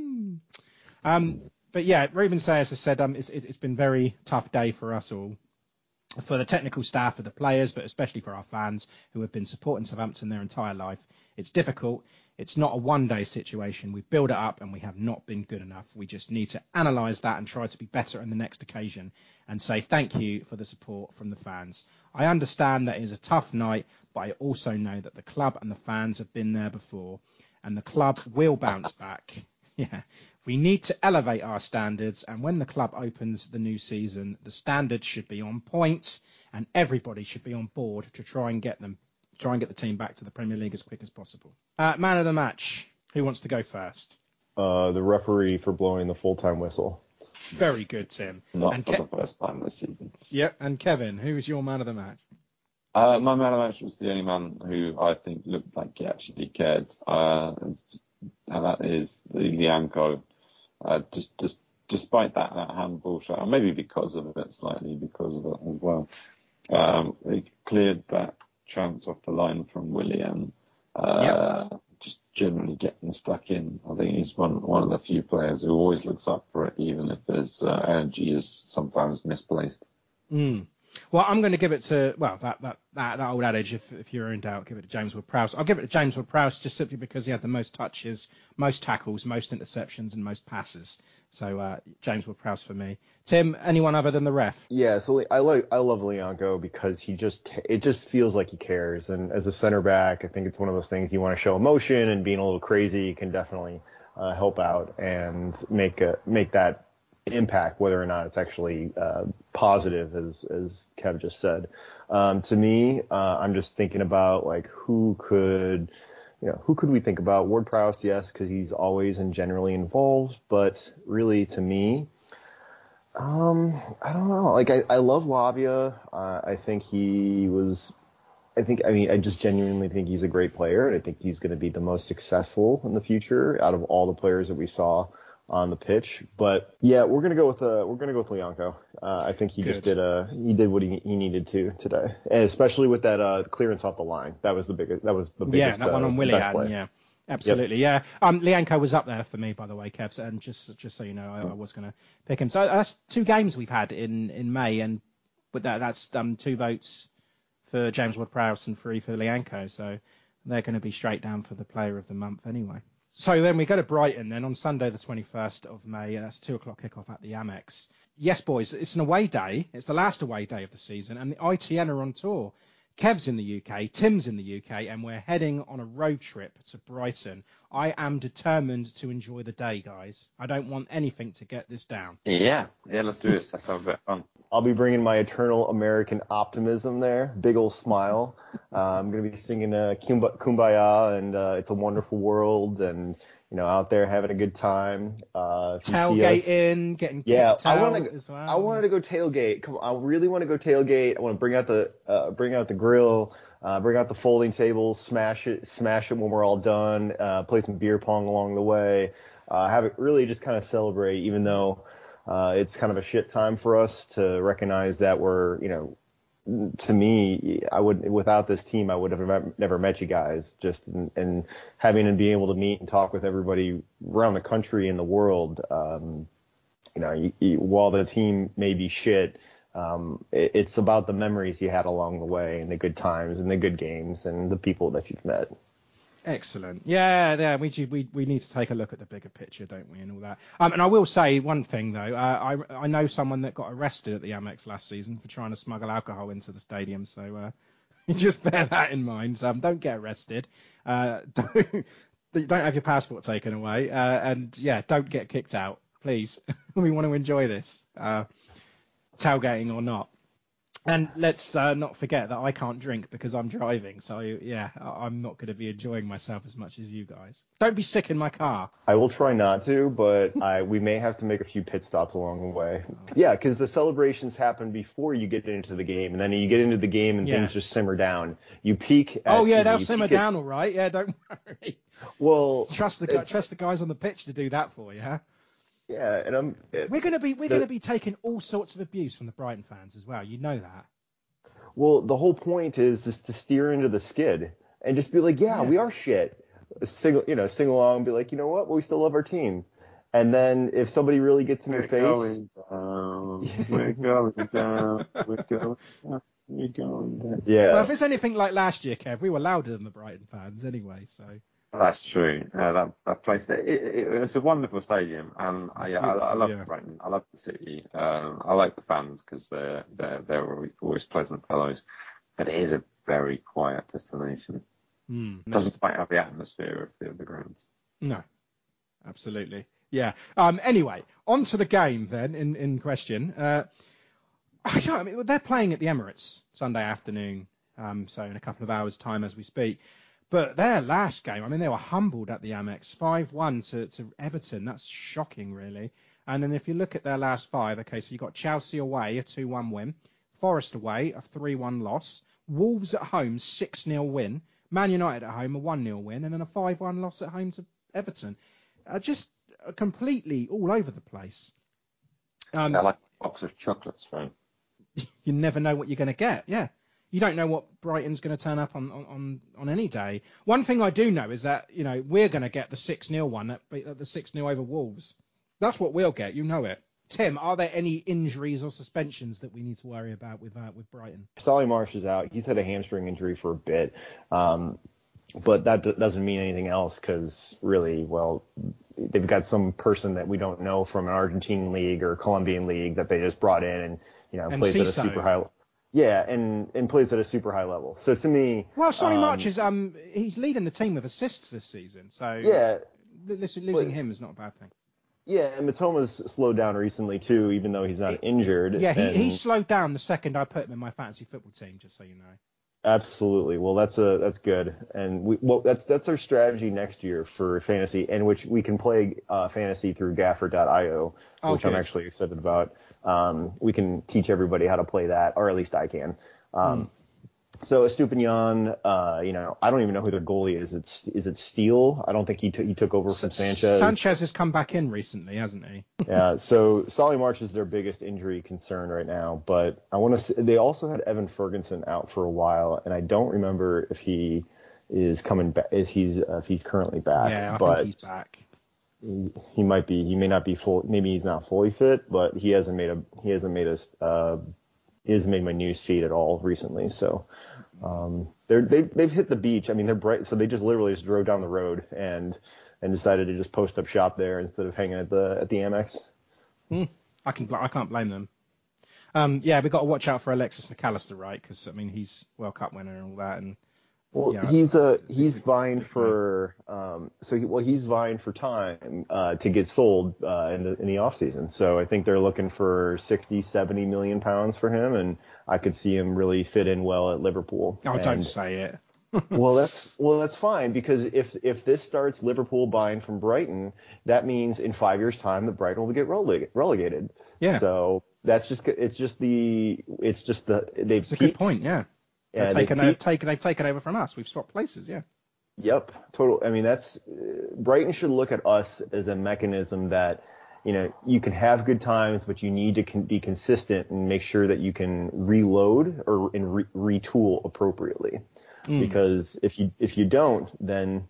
But yeah, Ruben Sayers has said it's been a very tough day for us all. For the technical staff, for the players, but especially for our fans who have been supporting Southampton their entire life. It's difficult. It's not a one-day situation. We've built it up and we have not been good enough. We just need to analyse that and try to be better on the next occasion and say thank you for the support from the fans. I understand that it is a tough night, but I also know that the club and the fans have been there before and the club will bounce back. Yeah, we need to elevate our standards, and when the club opens the new season, the standards should be on point, and everybody should be on board to try and get the team back to the Premier League as quick as possible. Man of the match. Who wants to go first? The referee for blowing the full-time whistle. Very good, Tim. Not for the first time this season. Yep, and Kevin, who is your man of the match? My man of the match was the only man who I think looked like he actually cared, and that is the Lianco. Just despite that handball shot, and maybe slightly because of it as well, he cleared that chance off the line from Willian. Just generally getting stuck in. I think he's one of the few players who always looks up for it, even if his energy is sometimes misplaced. Well, I'm going to give it to, that old adage, if you're in doubt, give it to James Ward-Prowse. I'll give it to James Ward-Prowse just simply because he had the most touches, most tackles, most interceptions, and most passes. So James Ward-Prowse for me. Tim, anyone other than the ref? Yeah, so I love Lianco because it just feels like he cares. And as a center back, I think it's one of those things you want to show emotion, and being a little crazy can definitely help out and make that impact, whether or not it's actually positive, as Kev just said. To me, I'm just thinking about like who could we think about? Ward-Prowse, yes, because he's always and generally involved, but really to me, I don't know. Like I love Lavia. I just genuinely think he's a great player, and I think he's going to be the most successful in the future out of all the players that we saw on the pitch. But yeah, we're gonna go with Lianco. I think he did what he needed to today, and especially with that clearance off the line. That was the biggest. Yeah, that one on Willian. Yeah, absolutely. Yep. Yeah. Lianco was up there for me, by the way, Kev. And just so you know, I was gonna pick him. So that's 2 games we've had in May, and with that's 2 votes for James Ward-Prowse and 3 for Lianco. So they're going to be straight down for the player of the month anyway. So then we go to Brighton then on Sunday the 21st of May. That's 2 o'clock kickoff at the Amex. Yes, boys, it's an away day. It's the last away day of the season, and the ITN are on tour. Kev's in the UK, Tim's in the UK, and we're heading on a road trip to Brighton. I am determined to enjoy the day, guys. I don't want anything to get this down. Yeah, let's do this. That sounds a bit fun. I'll be bringing my eternal American optimism there. Big old smile. I'm going to be singing Kumbaya and It's a Wonderful World, and out there having a good time. Tailgating, getting kicked out as well. I wanted to go tailgate. Come on, I really want to go tailgate. I want to bring out the grill, bring out the folding table, smash it when we're all done. Play some beer pong along the way. Have it really just kind of celebrate, even though it's kind of a shit time for us to recognize that we're, to me, without this team, I would have never met you guys. Just and having and being able to meet and talk with everybody around the country and the world. While the team may be shit, it's about the memories you had along the way and the good times and the good games and the people that you've met. Excellent. Yeah. We need to take a look at the bigger picture, don't we, and all that. And I will say one thing though. I know someone that got arrested at the Amex last season for trying to smuggle alcohol into the stadium. So just bear that in mind. Don't get arrested. Don't have your passport taken away. And don't get kicked out, please. We want to enjoy this, tailgating or not. And let's not forget that I can't drink because I'm driving. So, I'm not going to be enjoying myself as much as you guys. Don't be sick in my car. I will try not to, but we may have to make a few pit stops along the way. Yeah, because the celebrations happen before you get into the game. And then you get into the game and things just simmer down. You peak at... they'll simmer down all right. Yeah, don't worry. Well... Trust the guys on the pitch to do that for you, huh? Yeah, and we're going to be taking all sorts of abuse from the Brighton fans as well. You know that. Well, the whole point is just to steer into the skid and just be like, we are shit. Sing along, and be like, you know what? Well, we still love our team. And then if somebody really gets in your face, we're going down. Yeah. Well, if it's anything like last year, Kev, we were louder than the Brighton fans anyway. So. That's true. That place, it's a wonderful stadium, and I love Brighton. I love the city. I like the fans because they're always pleasant fellows. But it is a very quiet destination. It doesn't quite have the atmosphere of the other grounds. No, absolutely. Yeah. Anyway, on to the game then in question. They're playing at the Emirates Sunday afternoon. So in a couple of hours' time as we speak. But their last game, they were humbled at the Amex, 5-1 to Everton. That's shocking, really. And then if you look at their last 5, okay, so you've got Chelsea away, a 2-1 win, Forest away, a 3-1 loss, Wolves at home, 6-0 win. Man United at home, a 1-0 win. And then a 5-1 loss at home to Everton. Just completely all over the place. They're like a box of chocolates, right? You never know what you're going to get, yeah. You don't know what Brighton's going to turn up on any day. One thing I do know is that, we're going to get the 6-0 one, the 6-0 over Wolves. That's what we'll get, you know it. Tim, are there any injuries or suspensions that we need to worry about with Brighton? Solly March is out. He's had a hamstring injury for a bit. But that doesn't mean anything else because really, they've got some person that we don't know from an Argentine league or Colombian league that they just brought in and plays at a super high level. Yeah, and plays at a super high level. So to me, Solly March is he's leading the team with assists this season. So yeah, losing him is not a bad thing. Yeah, and Mitoma's slowed down recently too, even though he's not injured. Yeah, he slowed down the second I put him in my fantasy football team, just so you know. Absolutely. Well, that's good, and that's our strategy next year for fantasy, and which we can play fantasy through Gaffer.io, which I'm actually excited about. We can teach everybody how to play that, or at least I can. So Estupiñán, I don't even know who their goalie is. Is it Steele? I don't think he took over from Sanchez. Sanchez has come back in recently, hasn't he? Yeah. So Solly March is their biggest injury concern right now. But I want to. They also had Evan Ferguson out for a while, and I don't remember if he is coming back. If he's currently back. Yeah, I think he's back. He might be. He may not be full. Maybe he's not fully fit, but he hasn't made my news feed at all recently. So they've hit the beach. I mean, they're bright. So they literally drove down the road and decided to just post up shop there instead of hanging at the Amex. I can't blame them. Yeah, we've got to watch out for Alexis McAllister, right? Because I mean, he's World Cup winner and all that, and he's vying for he's vying for time to get sold in the off season. So I think they're looking for 60-70 million pounds for him, and I could see him really fit in well at Liverpool. Oh, don't say it. that's fine, because if this starts Liverpool buying from Brighton, that means in 5 years' time the Brighton will get relegated. Yeah. So that's just they've It's a good point. Yeah. Yeah, they've taken over from us. We've swapped places, yeah. Yep, total. I mean, Brighton should look at us as a mechanism that, you can have good times, but you need to be consistent and make sure that you can reload and retool appropriately. Because if you don't, then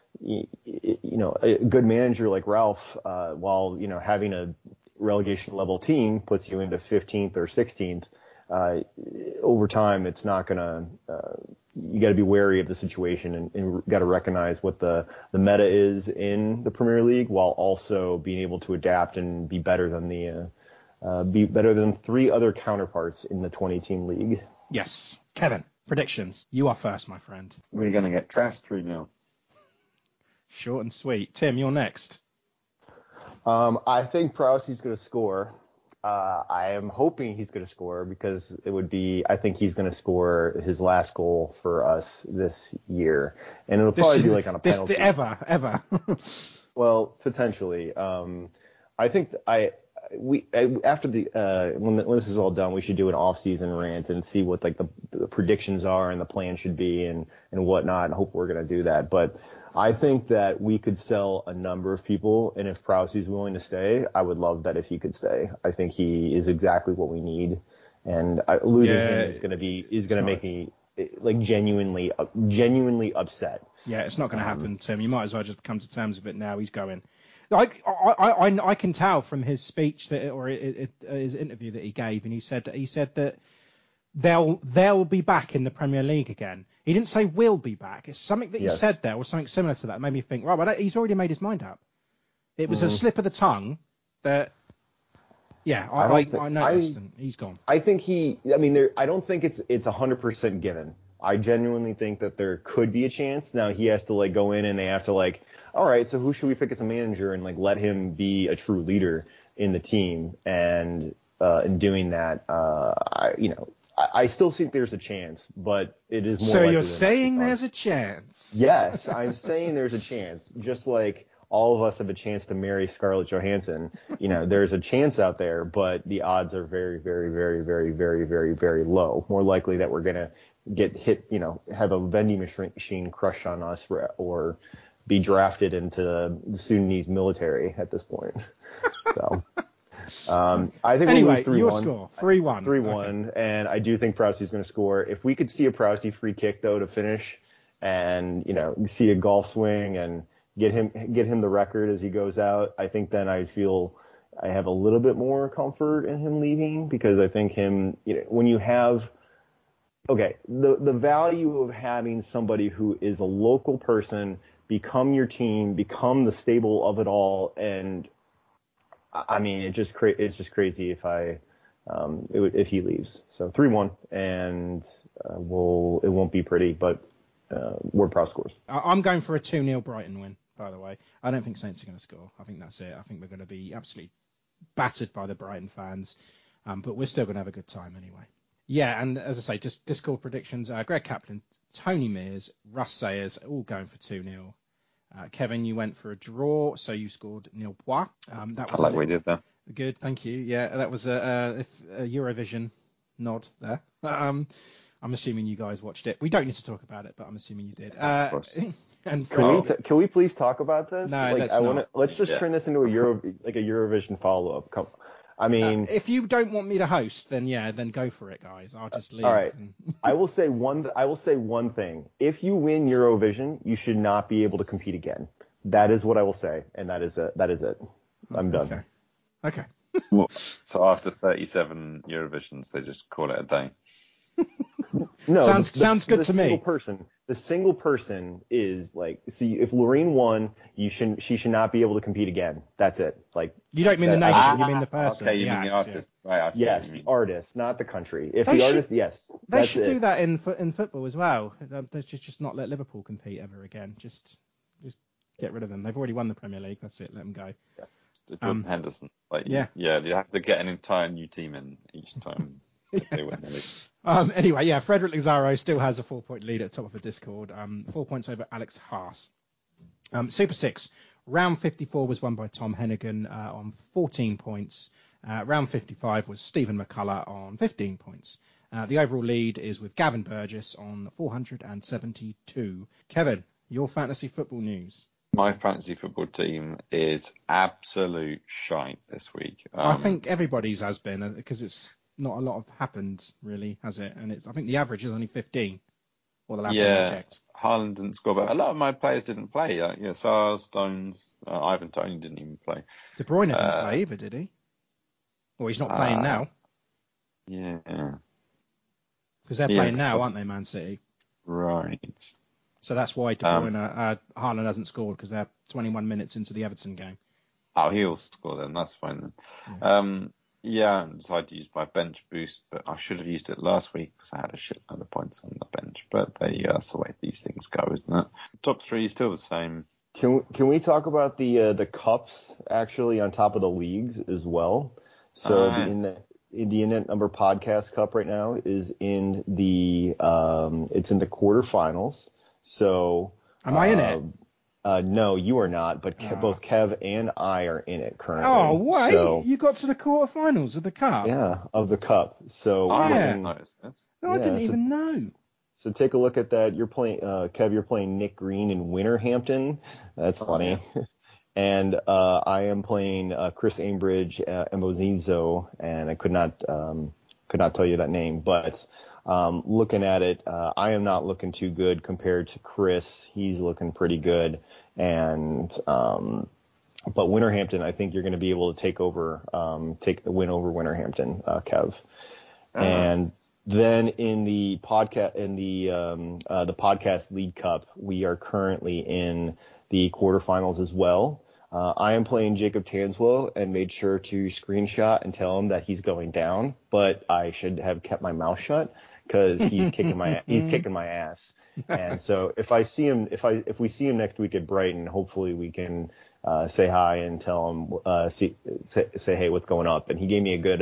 a good manager like Ralph, while having a relegation level team puts you into 15th or 16th. Over time, it's not gonna. You got to be wary of the situation and got to recognize what the meta is in the Premier League, while also being able to adapt and be better than three other counterparts in the 20-team league. Yes, Kevin. Predictions. You are first, my friend. We're gonna get trashed 3-0. Short and sweet. Tim, you're next. I think Prowse's going to score. I am hoping he's going to score because I think he's going to score his last goal for us this year. And it'll probably be like on a penalty. Ever. Well, potentially. I think after when this is all done, we should do an off-season rant and see what like the predictions are and the plan should be and whatnot. And hope we're going to do that. But I think that we could sell a number of people, and if Prowse's willing to stay, I would love that if he could stay. I think he is exactly what we need, and losing him is going to make me like genuinely upset. Yeah, it's not going to happen, Tim. You might as well just come to terms with it now. He's going. I can tell from his speech his interview that he gave, and he said that they'll be back in the Premier League again. He didn't say we'll be back. It's something that he said there was something similar to that. It made me think, right, but he's already made his mind up. It was a slip of the tongue that, I noticed, and he's gone. I think I don't think it's 100% given. I genuinely think that there could be a chance. Now he has to like go in and they have to like, all right, so who should we pick as a manager and like let him be a true leader in the team, and in doing that, I still think there's a chance, but it is more. So you're saying there's a chance? Yes, I'm saying there's a chance. Just like all of us have a chance to marry Scarlett Johansson. There's a chance out there, but the odds are very, very, very, very, very, very, very low. More likely that we're gonna get hit, have a vending machine crush on us or be drafted into the Sudanese military at this point. So I think we'll lose 3-1. Your score 3-1. 3-1, okay. And I do think Prowsey's going to score. If we could see a Prowsey free kick though to finish, and see a golf swing and get him the record as he goes out, I think then I feel I have a little bit more comfort in him leaving, because I think him, when you have, the value of having somebody who is a local person become your team, become the stable of it all, and I mean, it's just crazy if he leaves. So 3-1, and it won't be pretty, but Ward-Prowse scores. I'm going for a 2-0 Brighton win, by the way. I don't think Saints are going to score. I think that's it. I think we're going to be absolutely battered by the Brighton fans, but we're still going to have a good time anyway. Yeah, and as I say, just Discord predictions. Greg Kaplan, Tony Mears, Russ Sayers, all going for 2-0. Kevin, you went for a draw, so you scored Neil Bois. That was we did there. Good, thank you. Yeah, that was a Eurovision nod there. I'm assuming you guys watched it. We don't need to talk about it, but I'm assuming you did. Of course. And can we please talk about this? No, let's just turn this into a Eurovision follow-up. I mean, if you don't want me to host, then go for it, guys. I'll just leave. All right. I will say one thing. If you win Eurovision, you should not be able to compete again. That is what I will say, and that is it. I'm done. Okay. Well, so after 37 Eurovisions, they just call it a day. No, sounds good to me. The single person is see, if Loreen won, she should not be able to compete again. That's it. You don't mean the nation, you mean the person. Okay, you mean the artist. Yeah. Right, yes, the artist, not the country. If the artist, yes. They should do that in football as well. They should just not let Liverpool compete ever again. Just get rid of them. They've already won the Premier League. That's it. Let them go. Yeah. Jordan Henderson. You have to get an entire new team in each time. They win the league. Anyway, Frederick Lazaro still has a 4-point lead at the top of the Discord. 4 points over Alex Haas. Super 6. Round 54 was won by Tom Hennigan on 14 points. Round 55 was Stephen McCullough on 15 points. The overall lead is with Gavin Burgess on 472. Kevin, your fantasy football news. My fantasy football team is absolute shite this week. I think everybody's has been, because it's not a lot have happened, really, has it? And I think the average is only 15. Or the last time I checked. Haaland didn't score, but a lot of my players didn't play. Sarr, Stones, Ivan Toney didn't even play. De Bruyne didn't play either, did he? Well, he's not playing now. Yeah. Because they're playing now, aren't they, Man City? Right. So that's why De Bruyne, Haaland hasn't scored, because they're 21 minutes into the Everton game. Oh, he'll score then. That's fine then. I decided to use my bench boost, but I should have used it last week because I had a shitload of points on the bench. But that's the way these things go, isn't it? The top three is still the same. Can we talk about the cups actually on top of the leagues as well? So the Internet Number Podcast Cup right now is in the it's in the quarterfinals. So am I in it? No, you are not, but both Kev and I are in it currently. Oh, wait, so, you got to the quarterfinals of the Cup? Yeah, of the Cup. So I didn't notice this. No, I didn't even know. So take a look at that. You're playing, Kev, you're playing Nick Green in Winterhampton. That's funny. Yeah. And I am playing Chris Ambridge, Emozinzo, and I could not tell you that name, but looking at it, I am not looking too good compared to Chris. He's looking pretty good. And, but Winterhampton, I think you're going to be able to take the win over Winterhampton, Kev. And then in the podcast, the podcast League Cup, we are currently in the quarterfinals as well. I am playing Jacob Tanswell and made sure to screenshot and tell him that he's going down, but I should have kept my mouth shut because he's kicking my ass. And so if we see him next week at Brighton, hopefully we can say hi and tell him say hey, what's going up. And he gave me a good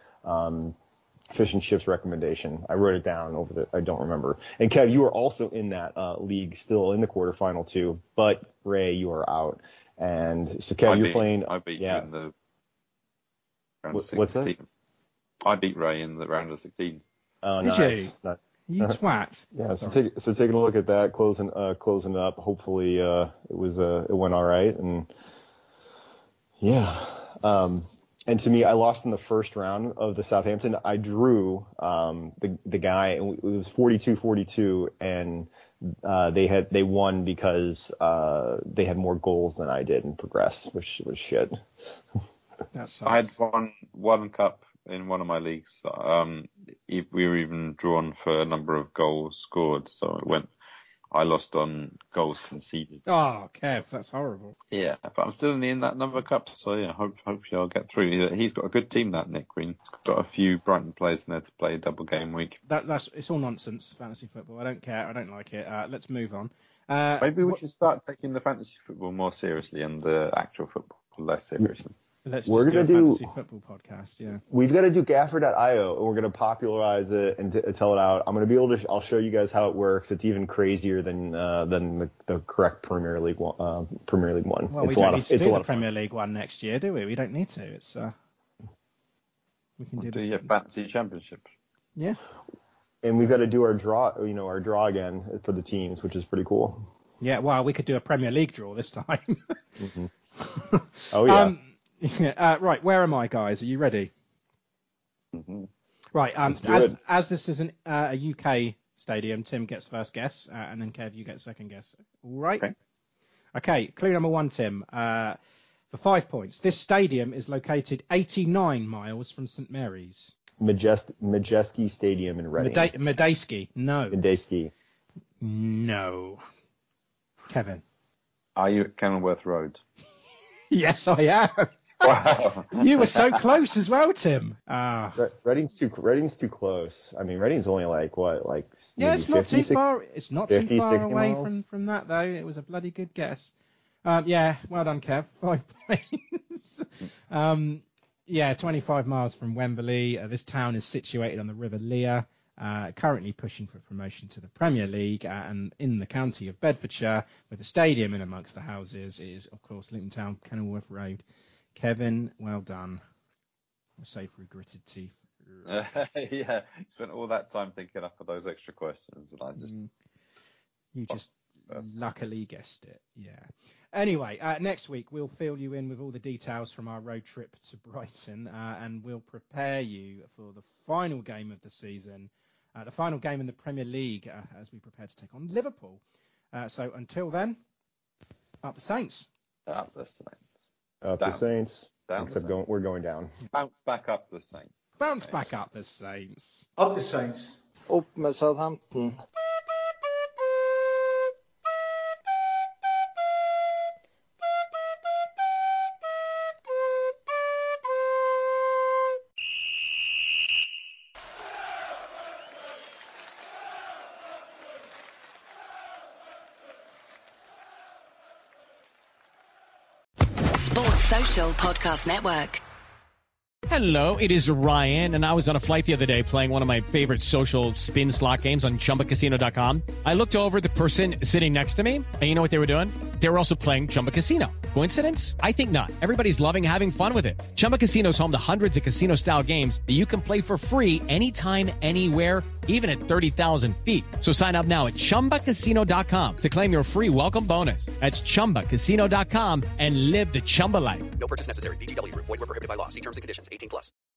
fish and chips recommendation. I wrote it down I don't remember. And Kev, you are also in that league, still in the quarterfinal too, but Ray, you are out. And so Kev, you're playing. I beat you in the round of 16. What's that? I beat Ray in the round of 16. Oh, nice. You twat. Yeah, so taking a look at that, closing it up. Hopefully, it went all right, and yeah. And to me, I lost in the first round of the Southampton. I drew the guy, and it was 42-42, and they won because they had more goals than I did and progressed, which was shit. I had one cup in one of my leagues. We were even drawn for a number of goals scored, so I lost on goals conceded. Oh, Kev, that's horrible. Yeah, but I'm still in that number cup, so yeah, hopefully I'll get through. He's got a good team, that Nick Green. He's got a few Brighton players in there to play a double game week. It's all nonsense, fantasy football. I don't care. I don't like it. Let's move on. Maybe we should start taking the fantasy football more seriously and the actual football less seriously. We're going to do a fantasy football podcast, yeah. We've got to do Gaffer.io, and we're going to popularize it and tell it out. I'm going to be able to. I'll show you guys how it works. It's even crazier than the correct Premier League one. Well, we don't need to do the Premier League one next year, do we? We don't need to. It's we can do your fantasy championship. Yeah. And we've got to do our draw again for the teams, which is pretty cool. Yeah. Well, we could do a Premier League draw this time. Mm-hmm. Oh yeah. Right, where am I, guys? Are you ready? Mm-hmm. Right, as this is a UK stadium, Tim gets first guess, and then Kev, you get second guess. All right? Okay, clue number 1, Tim. For 5 points. This stadium is located 89 miles from St Mary's. Madejski Stadium in Reading. Madejski, no. Madejski. No. Kevin. Are you at Kenilworth Road? Yes, I am. Wow. You were so close as well, Tim. Reading's too close. I mean, Reading's only yeah, it's not 50, too far. It's not too far away miles. from that though. It was a bloody good guess. Yeah, well done, Kev. 5 points. Yeah, 25 miles from Wembley. This town is situated on the River Lea. Currently pushing for promotion to the Premier League, and in the county of Bedfordshire, with the stadium in amongst the houses, is of course Luton Town, Kenilworth Road. Kevin, well done. I say through gritted teeth. Yeah, spent all that time thinking up for those extra questions, and I just you just luckily guessed it. Yeah. Anyway, next week we'll fill you in with all the details from our road trip to Brighton, and we'll prepare you for the final game of the season. The final game in the Premier League as we prepare to take on Liverpool. So until then, up the Saints. Up the Saints. Up the Saints. Down Except the Saints. We're going down. Bounce back up the Saints. Bounce back up the Saints. Up the Saints. Upp med Southampton. Social Podcast Network. Hello, it is Ryan, and I was on a flight the other day playing one of my favorite social spin slot games on ChumbaCasino.com. I looked over at the person sitting next to me, and you know what they were doing? They were also playing Chumba Casino. Coincidence? I think not. Everybody's loving having fun with it. Chumba Casino is home to hundreds of casino-style games that you can play for free anytime, anywhere, even at 30,000 feet. So sign up now at ChumbaCasino.com to claim your free welcome bonus. That's ChumbaCasino.com and live the Chumba life. No purchase necessary. VGW. Void where prohibited by law. See terms and conditions. 18+.